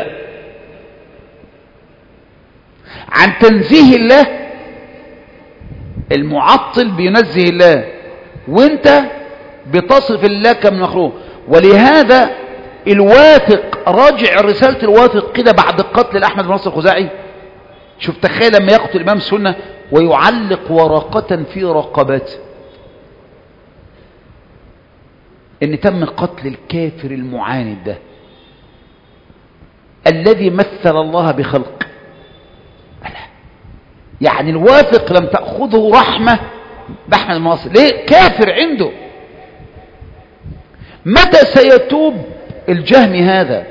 [SPEAKER 1] عن تنزيه الله. المعطل بينزه الله وانت بتصف الله كمخلوق. ولهذا الواثق، راجع رسالة الواثق كده بعد قتل الأحمد بن نصر الخزاعي. شوف تخيل لما يقتل الإمام السنة ويعلق ورقة في رقبته ان تم قتل الكافر المعاند ده الذي مثل الله بخلق. يعني الواثق لم تأخذه رحمة بأحمد بن نصر. ليه؟ كافر عنده. متى سيتوب الجهمي هذا؟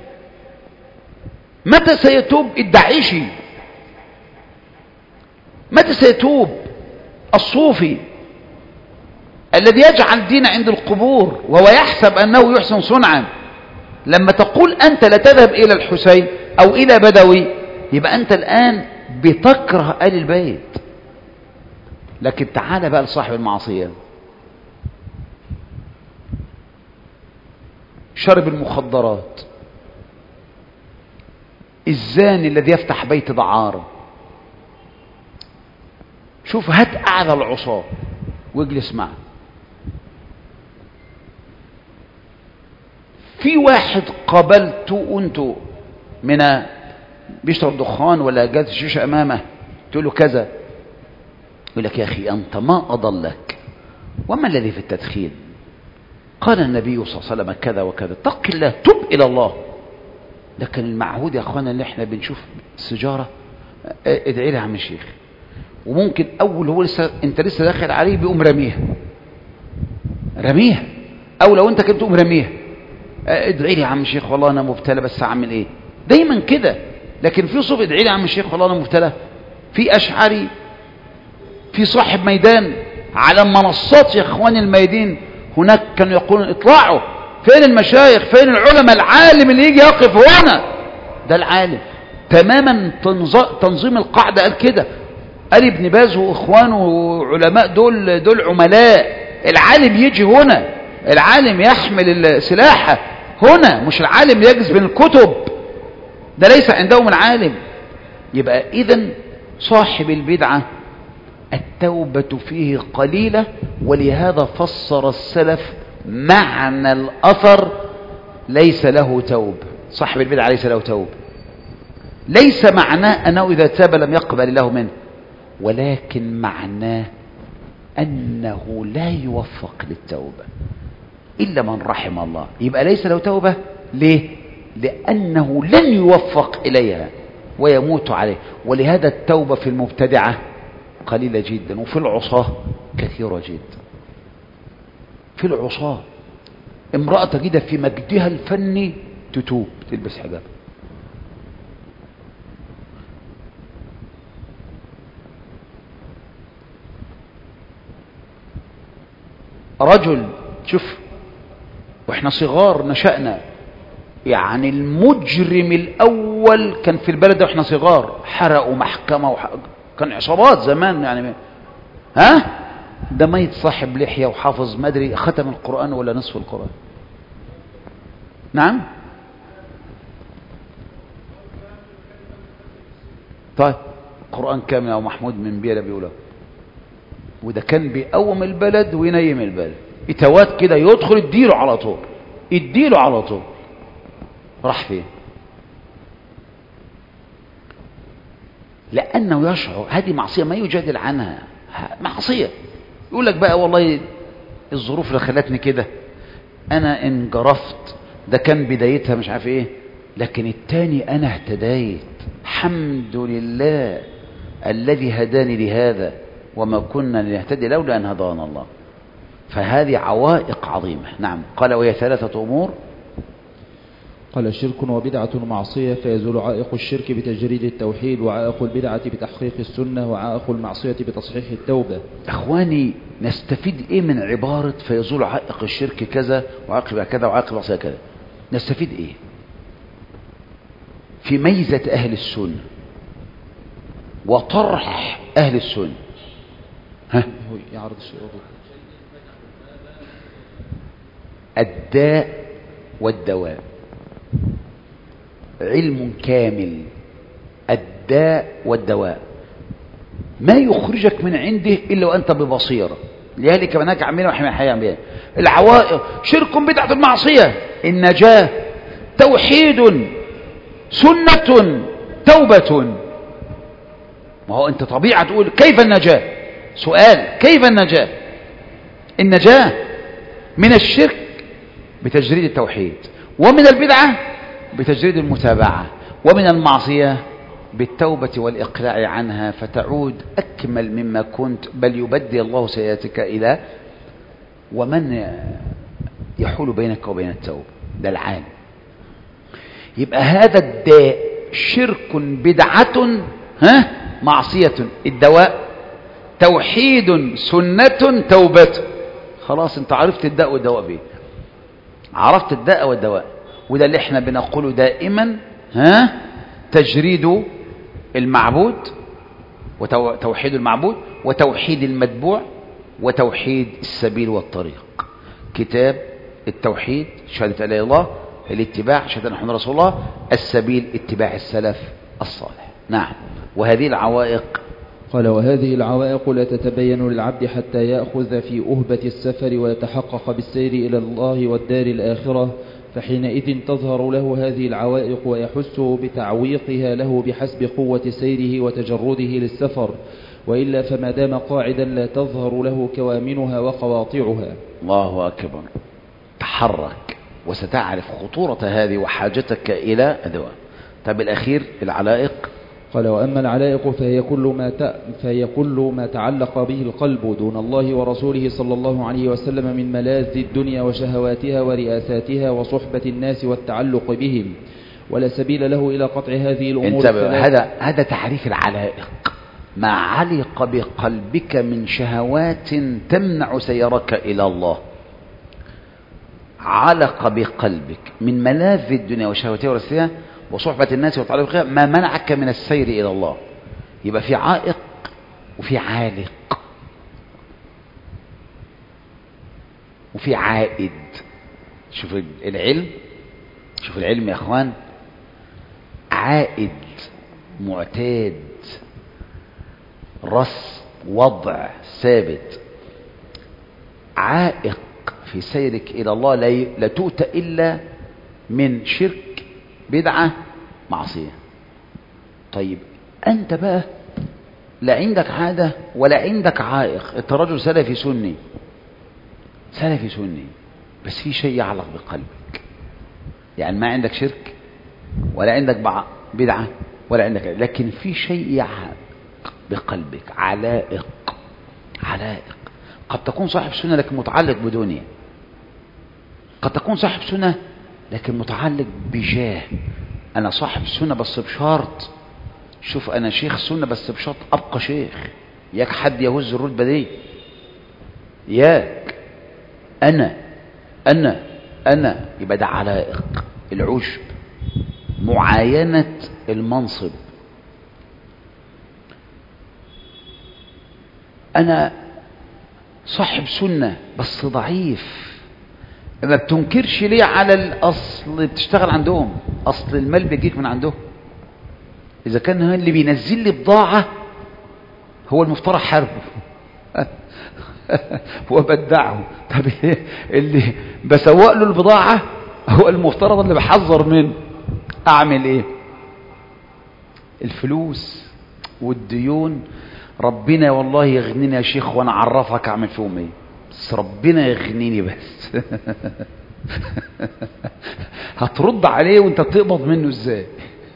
[SPEAKER 1] متى سيتوب الداعشي؟ متى سيتوب الصوفي الذي يجعل دين عند القبور وهو يحسب أنه يحسن صنعا؟ لما تقول أنت لا تذهب إلى الحسين أو إلى بدوي يبقى أنت الآن بتكره آل البيت. لكن تعال بقى لصاحب المعصية، شرب المخدرات، الزاني الذي يفتح بيت دعارة. شوف، هات أعلى العصاة واجلس معه. في واحد قابلته وانتو من بيشرب دخان ولا جاز شيشة أمامه، تقول له كذا، يقول لك يا أخي أنت ما أضلك، وما الذي في التدخين؟ قال النبي صلى الله عليه وسلم كذا وكذا، اتق الله، تب إلى الله. لكن المعهود يا أخوانا اللي احنا بنشوف السجارة، ادعي لي يا عم الشيخ، وممكن أول هو لسه أنت لسه داخل عليه بيقوم رميها، أو لو أنت كنت تقوم رميها، ادعي لي يا عم الشيخ والله أنا مبتلى بس أعمل إيه؟ دايما كده. لكن في صوف ادعي لي يا عم الشيخ والله أنا مبتلى، في أشعري، في صاحب ميدان على منصات يا اخواني الميادين هناك كانوا يقولون اطلعوا، فين المشايخ، فين العلماء، العالم اللي يجي يقف هنا ده العالم تماما. تنظيم القاعدة قال كده، قال ابن باز واخوانه علماء دول عملاء. العالم يجي هنا، العالم يحمل السلاحة هنا، مش العالم يجلس بين الكتب، ده ليس عندهم العالم. يبقى اذن صاحب البدعة التوبة فيه قليلة، ولهذا فسر السلف معنى الأثر ليس له توب، صاحب البدعة ليس له توب، ليس معناه أنه إذا تاب لم يقبل الله منه، ولكن معناه أنه لا يوفق للتوبة إلا من رحم الله. يبقى ليس له توبة. ليه؟ لأنه لن يوفق إليها ويموت عليه. ولهذا التوبة في المبتدعة قليلة جدا، وفي العصاة كثيرة جدا. في العصاة امرأة تجد في مجدها الفني تتوب تلبس حجاب، رجل شوف واحنا صغار نشأنا، يعني المجرم الأول كان في البلد واحنا صغار، حرقوا محكمة كان عصابات زمان يعني. ها ده ميت صاحب لحية وحافظ مدري ختم القرآن ولا نصف القرآن. نعم. طيب القرآن كامل أو محمود من بيلا بيقوله، وده كان بيقوم البلد وينيم البلد، إتوات كده يدخل يديله على طول، يديله على طول. راح فين؟ لأنه يشعر هذه معصية ما يجادل عنها، معصية. يقول لك بقى والله الظروف اللي خلتني كده، أنا انجرفت، ده كان بدايتها مش عارف إيه، لكن التاني أنا اهتديت، الحمد لله الذي هداني لهذا وما كنا لنهتدي لولا أن هدانا الله. فهذه عوائق عظيمة. نعم. قال وهي ثلاثة أمور.
[SPEAKER 2] قال شرك وبدعة معصية، فيزول عائق الشرك بتجريد التوحيد، وعائق البدعة بتحقيق السنة، وعائق المعصية بتصحيح التوبة.
[SPEAKER 1] أخواني نستفيد إيه من عبارة فيزول عائق الشرك كذا وعائق كذا وعائق المعصية كذا؟ نستفيد إيه في ميزة أهل السنة وطرح أهل السنة؟ ها؟
[SPEAKER 2] يعرض الشروط.
[SPEAKER 1] الداء والدواء، علم كامل، الداء والدواء، ما يخرجك من عنده إلا وأنت ببصيرة. لذلك مناك عمين وحمي الحياة بها. العوائق شرك بدعة المعصية، النجاة توحيد سنة توبة. ما هو أنت طبيعة تقول كيف النجاة؟ سؤال كيف النجاة؟ النجاة من الشرك بتجريد التوحيد، ومن البدعة بتجريد المتابعة، ومن المعصية بالتوبة والإقلاع عنها، فتعود أكمل مما كنت، بل يبدل الله سيئاتك إلى ومن يحول بينك وبين التوبة. ده العالم. يبقى هذا الداء شرك بدعة معصية، الدواء توحيد سنة توبة. خلاص انت عرفت الداء والدواء بيه، عرفت الداء والدواء. وده اللي احنا بنقوله دائما، تجريد المعبود وتوحيد المعبود وتوحيد المتبوع وتوحيد السبيل والطريق. كتاب التوحيد شهادة لا إله إلا الله، الاتباع شهادة محمد رسول الله، السبيل اتباع السلف الصالح. نعم. وهذه العوائق،
[SPEAKER 2] قال وهذه العوائق لا تتبين للعبد حتى يأخذ في أهبة السفر ويتحقق بالسير إلى الله والدار الآخرة، فحينئذ تظهر له هذه العوائق ويحس بتعويقها له بحسب قوة سيره وتجرده للسفر، وإلا فما دام قاعدا لا تظهر له كوامنها وقواطعها.
[SPEAKER 1] الله أكبر. تحرك وستعرف خطورة هذه وحاجتك إلى أدواء. طب الأخير العلائق.
[SPEAKER 2] قال وأما العلائق فهي كل ما تعلق به القلب دون الله ورسوله صلى الله عليه وسلم من ملاذ الدنيا وشهواتها ورئاساتها وصحبة الناس والتعلق بهم، ولا سبيل له إلى قطع هذه الأمور.
[SPEAKER 1] هذا تعريف العلائق. ما علق بقلبك من شهوات تمنع سيرك إلى الله، علق بقلبك من ملاذ الدنيا وشهواتها ورئاساتها وصحبة الناس والتعلق بها ما منعك من السير إلى الله. يبقى في عائق وفي عالق وفي عائد. شوف العلم، شوف العلم يا اخوان، عائد معتاد، رص وضع ثابت. عائق في سيرك إلى الله لا تؤتى إلا من شرك، بدعة، معصية. طيب أنت بقى لا عندك عادة ولا عندك عائق، أنت رجل سلفي سني، سلفي سني، بس في شيء يعلق بقلبك، يعني ما عندك شرك ولا عندك بدعة ولا عندك، لكن في شيء يعلق بقلبك، علائق. قد تكون صاحب سنة لكن متعلق بدنيا، قد تكون صاحب سنة لكن متعلق بجاه. أنا صاحب سنة بس بشرط، شوف أنا شيخ سنة بس بشرط أبقى شيخ، ياك حد يهز الرتبة دي، ياك أنا يبقى ده علائق، العجب، معاينة المنصب. أنا صاحب سنة بس ضعيف، ما بتنكرش ليه على الأصل، بتشتغل عندهم، أصل المال بيجيك من عندهم. إذا كان اللي بينزل لي بضاعة هو المفترض حربه وبدعه، طب اللي بسوق له البضاعة هو المفترض اللي بحذر منه، أعمل إيه؟ الفلوس والديون ربنا والله يغنيني يا شيخ، وانا اعرفك اعمل فيهم ايه، بس ربنا يغنيني بس هترد عليه وانت بتقبض منه ازاي؟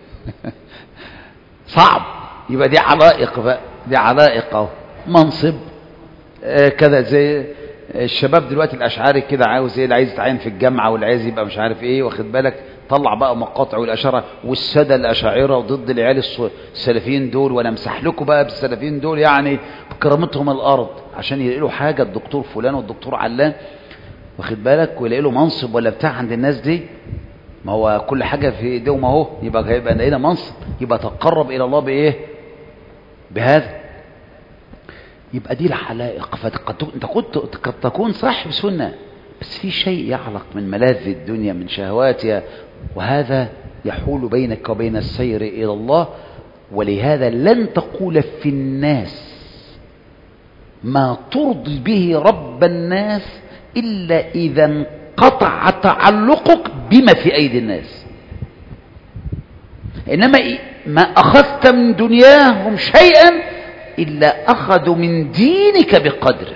[SPEAKER 1] صعب. يبقى دي علائق بقى، دي علائق اهو، منصب كذا، زي الشباب دلوقتي الاشعاري كده، عاوز ايه؟ اللي عايز يتعين في الجامعه واللي عايز يبقى مش عارف ايه، واخد بالك، طلع بقى مقاطع والاشاره والساده الاشاعره وضد العيال السلفيين دول، وانا امسح لكم بقى بالسلفيين دول يعني بكرامتهم الارض، عشان يلاقي له حاجه الدكتور فلان والدكتور علان، واخد بالك، ويلاقي له منصب ولا بتاع عند الناس دي. ما هو كل حاجه في ايديهم اهو، يبقى لقينا منصب، يبقى تقرب الى الله بايه؟ بهذا. يبقى دي الحلائق. انت قد تكون صاحب سنه بس في شيء يعلق من ملاذ الدنيا، من شهواتها، وهذا يحول بينك وبين السير إلى الله. ولهذا لن تقول في الناس ما ترضي به رب الناس إلا إذا انقطع تعلقك بما في أيدي الناس. إنما ما أخذت من دنياهم شيئا إلا أخذوا من دينك بقدره.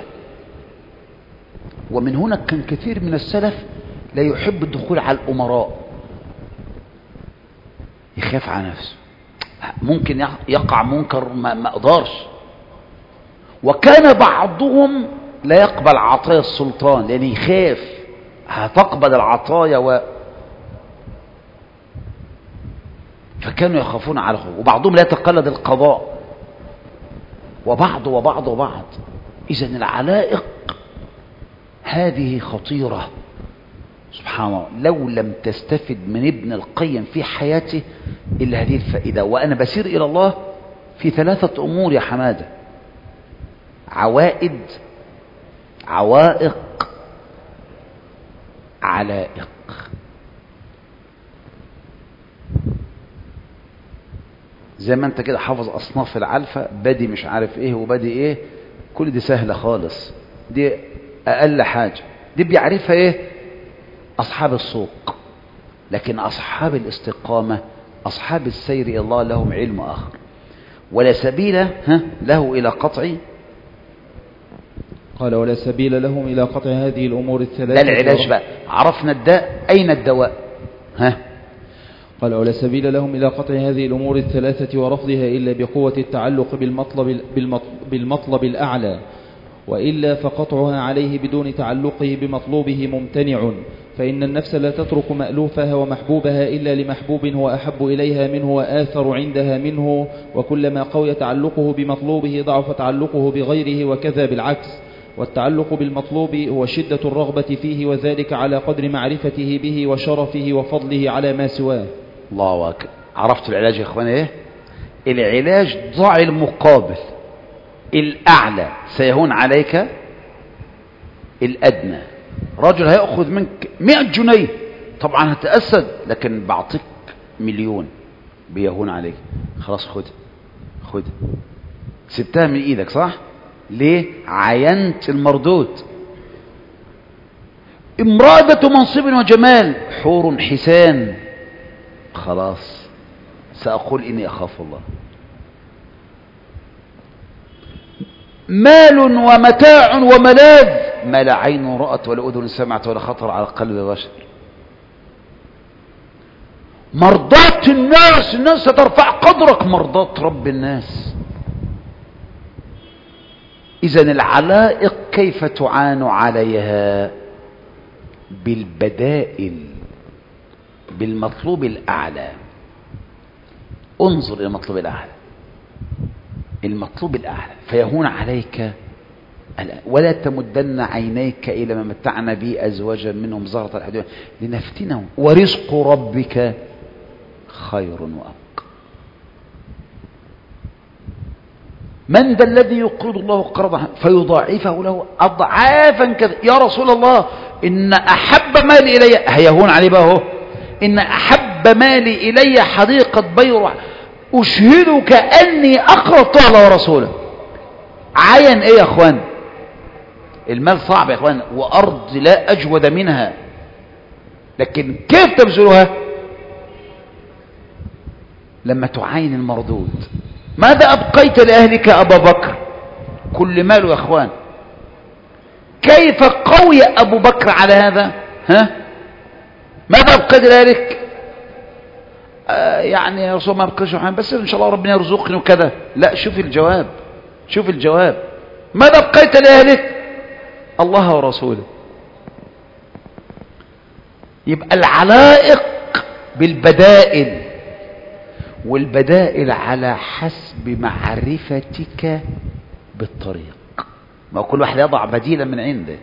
[SPEAKER 1] ومن هنا كان كثير من السلف لا يحب الدخول على الأمراء، يخاف على نفسه، ممكن يقع منكر ما أقدرش. وكان بعضهم لا يقبل عطايا السلطان لأنه يخاف هتقبل العطايا فكانوا يخافون على خروج. وبعضهم لا يتقلد القضاء، وبعض. إذن العلائق هذه خطيرة سبحان الله. لو لم تستفد من ابن القيم في حياته إلا هذه الفائدة. وأنا بسير إلى الله في 3 أمور يا حمادة: عوائد، عوائق، علائق. زي ما انت كده حافظ أصناف العلفة، بدي مش عارف ايه وبدي ايه، كل دي سهلة خالص، دي أقل حاجة، دي بيعرفها ايه؟ أصحاب السوق. لكن أصحاب الاستقامة، أصحاب السير إلى الله لهم علم آخر. ولا سبيل له إلى قطع،
[SPEAKER 2] قال ولا سبيل لهم إلى قطع هذه الأمور الثلاثة.
[SPEAKER 1] ده العلاج بقى، عرفنا الداء، أين الدواء؟
[SPEAKER 2] قال ولا سبيل لهم إلى قطع هذه الأمور الثلاثة ورفضها إلا بقوة التعلق بالمطلب الأعلى، وإلا فقطعها عليه بدون تعلقه بمطلوبه ممتنع. فإن النفس لا تترك مألوفها ومحبوبها إلا لمحبوب هو أحب إليها منه وآثر عندها منه، وكلما قوي تعلقه بمطلوبه ضعف تعلقه بغيره، وكذا بالعكس. والتعلق بالمطلوب هو شدة الرغبة فيه، وذلك على قدر معرفته به وشرفه وفضله على ما سواه.
[SPEAKER 1] الله أكبر. عرفتوا العلاج يا إخواني إيه؟ العلاج ضع المقابل، الأعلى سيهون عليك الأدنى. رجل هيأخذ منك 100 جنيه، طبعا هتأسد، لكن بعطيك 1,000,000 بيهون عليك. خلاص خد سبتها من ايدك، صح؟ ليه؟ عينت المردود. امرأة ذات منصب وجمال، حور حسان، خلاص سأقول إني أخاف الله. مال ومتاع وملاذ، ما لا عين رأت ولا أذن سمعت ولا خطر على قلب بشر. مرضاة الناس، الناس سترفع قدرك، مرضاة رب الناس. إذن العلائق كيف تعان عليها؟ بالبدائل، بالمطلوب الأعلى. انظر إلى المطلوب الأعلى، المطلوب الأعلى فيهون عليك. ولا تمدن عينيك إلى ما متعنا به أزواجا منهم زهرة الحياة لنفتنهم ورزق ربك خير وأبقى. من ذا الذي يقرض الله قرضا فيضاعفه له أضعافا كذا؟ يا رسول الله إن أحب مالي إلي، هيهون عليه بقى هو، إن أحب مالي إلي حديقة بيرع، أشهدك أني أقرض الله ورسوله. عين إيه يا أخوان؟ المال صعب يا أخوان، وأرض لا أجود منها، لكن كيف تبذلها؟ لما تعاين المردود. ماذا أبقيت لأهلك أبا بكر؟ كل ماله يا أخوان. كيف قوي أبو بكر على هذا؟ ها؟ ماذا أبقيت لأهلك؟ يعني يا رسول ما أبقيش حاجة، بس إن شاء الله ربنا يرزقني وكذا. لا، شوف الجواب، شوف الجواب. ماذا أبقيت لأهلك؟ الله ورسوله. يبقى العلائق بالبدائل، والبدائل على حسب معرفتك بالطريق. ما كل واحد يضع بديلا من عنده.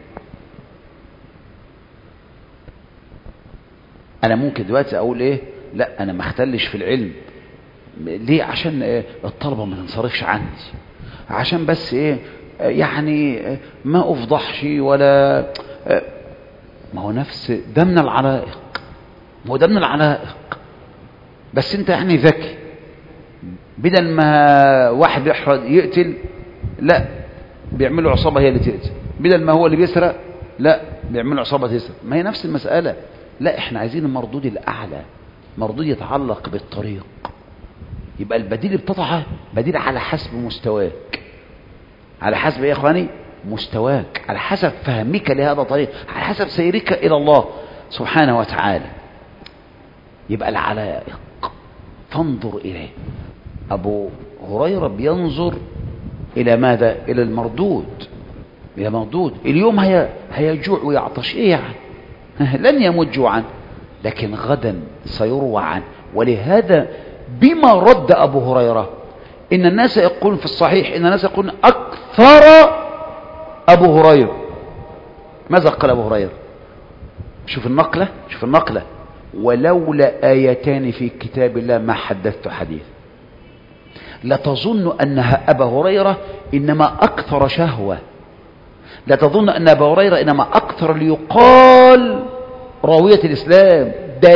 [SPEAKER 1] انا ممكن دلوقتي اقول ايه؟ لا انا ما اختلش في العلم. ليه؟ عشان الطلبة ما تنصرفش عندي، عشان بس ايه يعني ما افضحش ولا ما هو نفس ده من العلائق، ما هو ده من العلائق. بس انت يعني ذكي، بدل ما واحد يقتل لا بيعملوا عصابة هي اللي تقتل، بدل ما هو اللي بيسرق لا بيعملوا عصابة تسرق. ما هي نفس المسألة. لا احنا عايزين المردود الأعلى، مردود يتعلق بالطريق. يبقى البديل بتضعه بديل على حسب مستواك، على حسب ايه يا اخواني؟ مستواك، على حسب فهمك لهذا الطريق، على حسب سيرك إلى الله سبحانه وتعالى. يبقى العلائق فانظر إليه. أبو هريرة بينظر إلى ماذا؟ إلى المردود، إلى مردود. اليوم هيجوع ويعطش، إيه يعني؟ لن يموت جوعا، لكن غدا سيروى عنه. ولهذا بما رد أبو هريرة، إن الناس يقولون في الصحيح، إن الناس يقولون أكثر أبو هريرة. ماذا قال أبو هريرة؟ شوف النقلة، شوف النقلة. ولولا آيتان في كتاب الله ما حدثت حديث. لا تظن أن أبا هريرة إنما أكثر شهوة، لا تظن أن أبا هريرة إنما أكثر ليقال راوية الإسلام. ده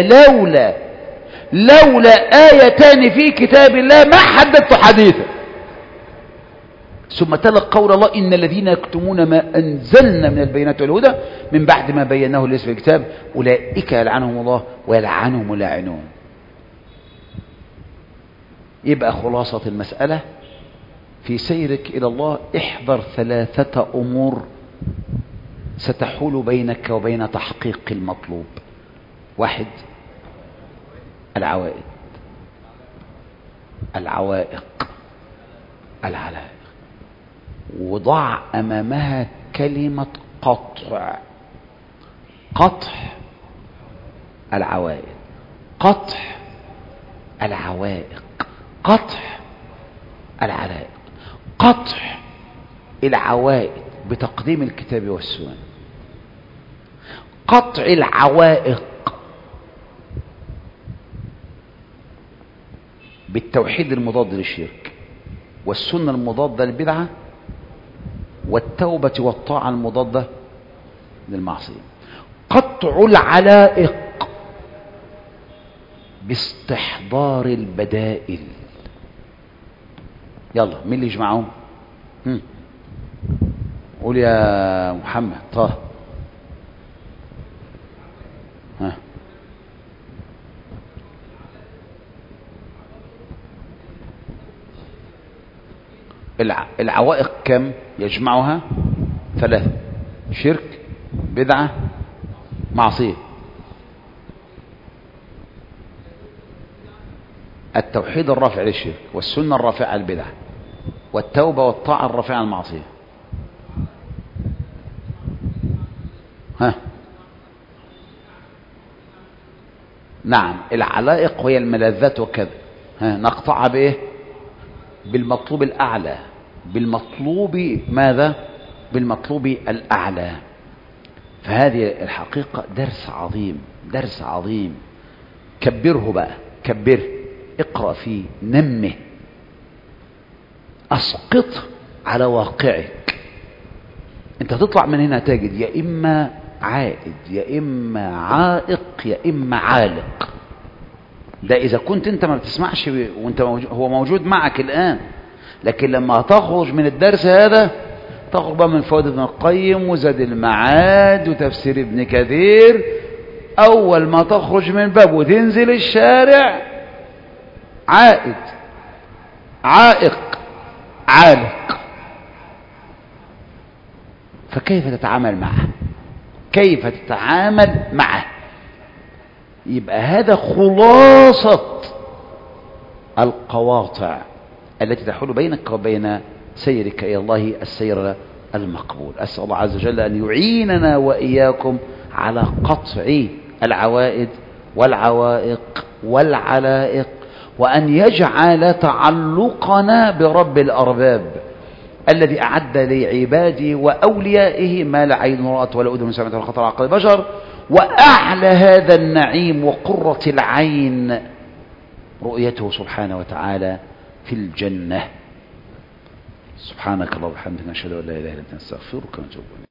[SPEAKER 1] لولا آيتان في كتاب الله ما حدثت حديثا. ثم تلا قول الله إن الذين يكتمون ما أنزلنا من البينات والهدى من بعد ما بيناه للناس في الكتاب أولئك يلعنهم الله ويلعنهم اللاعنون. يبقى خلاصة المسألة في سيرك إلى الله احذر 3 أمور ستحول بينك وبين تحقيق المطلوب. 1 العوائد، العوائق، العلائق. وضع أمامها كلمة قطع، قطع العوائد، قطع العوائق، قطع العلائق. قطع العوائد بتقديم الكتاب والسنة، قطع العوائق بالتوحيد المضاد للشرك، والسنة المضادة للبدعة، والتوبة والطاعة المضادة للمعصية. قطع العلائق باستحضار البدائل. يلا مين اللي يجمعهم؟ قول يا محمد. طه العوائق كم يجمعها؟ 3: شرك، بدعة، معصية. التوحيد الرافع للشرك، والسنة الرافعة للبدعة، والتوبة والطاعة الرافعة للمعصية. ها، نعم، العلائق وهي الملذات وكذا. ها، نقطعها بايه؟ بالمطلوب الاعلى. بالمطلوب ماذا؟ بالمطلوب الاعلى. فهذه الحقيقة درس عظيم، درس عظيم. كبره بقى، كبره، اقرأ فيه، نمه، اسقطه على واقعك. انت تطلع من هنا تجد يا اما عائد، يا اما عائق، يا اما عالق. ده اذا كنت انت ما بتسمعش وانت هو موجود معك الان. لكن لما تخرج من الدرس هذا، تخرج بقى من فوائد ابن القيم وزاد المعاد وتفسير ابن كثير، اول ما تخرج من باب وتنزل الشارع، عائد، عائق، عالق. فكيف تتعامل معه؟ كيف تتعامل معه؟ يبقى هذا خلاصة القواطع التي تحول بينك وبين سيرك إلى الله السير المقبول. أسأل الله عز وجل أن يعيننا وإياكم على قطع العوائد والعوائق والعلائق، وأن يجعل تعلقنا برب الأرباب الذي أعد لعباده وأوليائه ما لا عين رأت ولا أذن سمعت ولا خطر على قلب بشر. وأعلى هذا النعيم وقرة العين رؤيته سبحانه وتعالى في الجنة. سبحانك اللهم وبحمدك، نشهد أن لا إله إلا أنت، نستغفرك ونتوب إليك.